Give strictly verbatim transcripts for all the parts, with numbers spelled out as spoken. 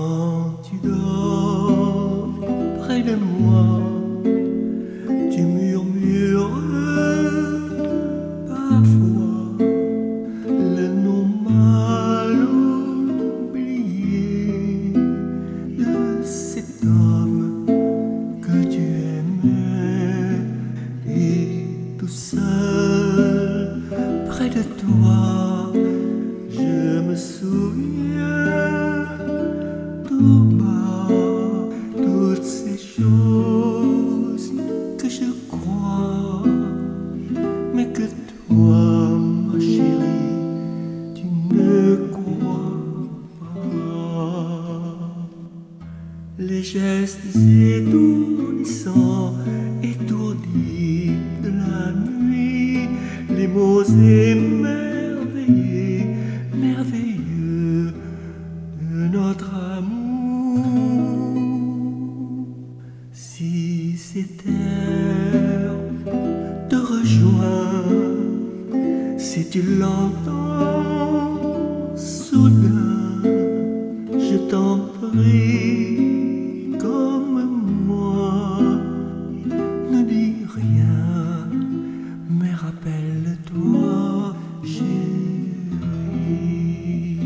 Quand tu dors près de moi, tu murmures parfois le nom mal oublié de cet homme que tu aimais. Et tout seul près de toi, je me souviens tout bas toutes ces choses que je crois, mais que toi, ma chérie, tu ne crois pas. Les gestes étourdissants, étourdis de la nuit, les mots émerveillés, merveilleux de notre amour. Si cette terre te rejoint, si tu l'entends soudain, je t'en prie, comme moi, ne dis rien, mais rappelle-toi, chérie.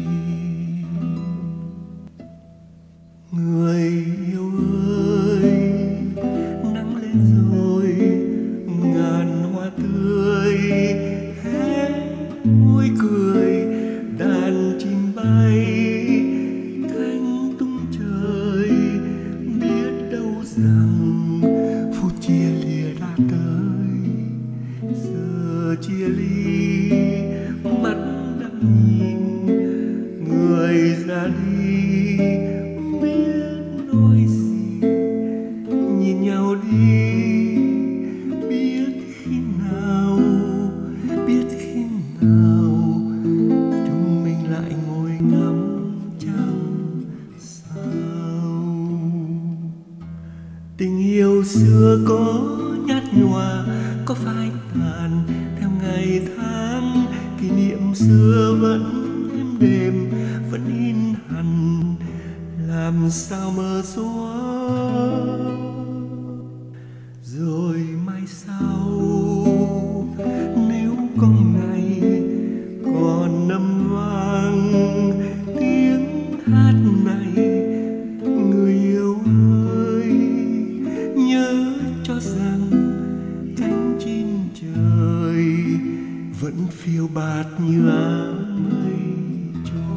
Người yêu ơi, nắng lên rồi, ngàn hoa tươi hé môi cười, đàn chim bay cánh tung trời. Biết đâu rằng phút chia lìa đã tới, giờ chia ly mắt đang nhìn người ra đi. Biết nói gì, nhìn nhau đi. Biết khi nào, biết khi nào chúng mình lại ngồi ngắm trăng sao. Tình yêu xưa có nhạt nhòa, có phai tàn theo ngày tháng. Kỷ niệm xưa vẫn êm đềm, vẫn in hằn, làm sao mơ xóa. Rồi mai sau, nếu có ngày còn âm vang tiếng hát này, người yêu ơi, nhớ cho rằng cánh chim trời vẫn phiêu bạt như áng mây trôi.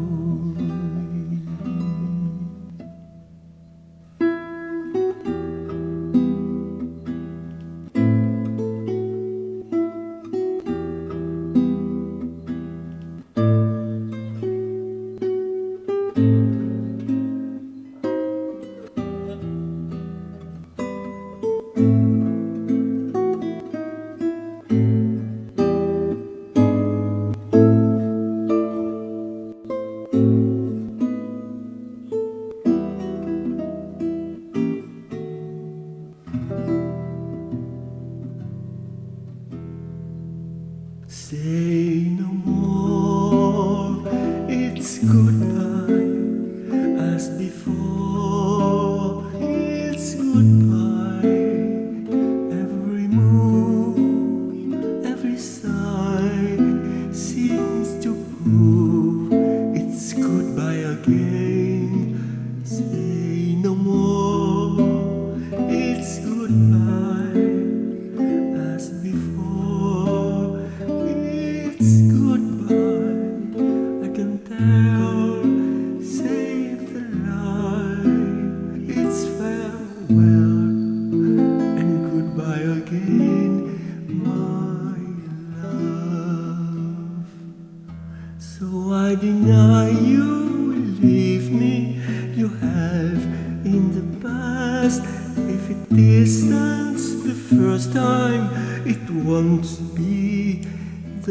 Say no more, it's goodbye as before, it's goodbye. Every move, every sigh seems to prove it's goodbye again. Say no more, it's goodbye as before. It's goodbye, I can tell, save the lie. It's farewell and goodbye again, my love. So I deny you, leave me, you have in the past. If it isn't the first time, it won't be the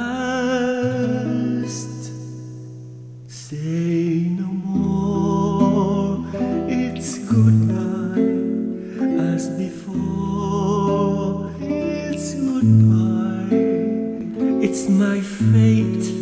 last. Say no more, it's goodbye as before, it's goodbye. It's my fate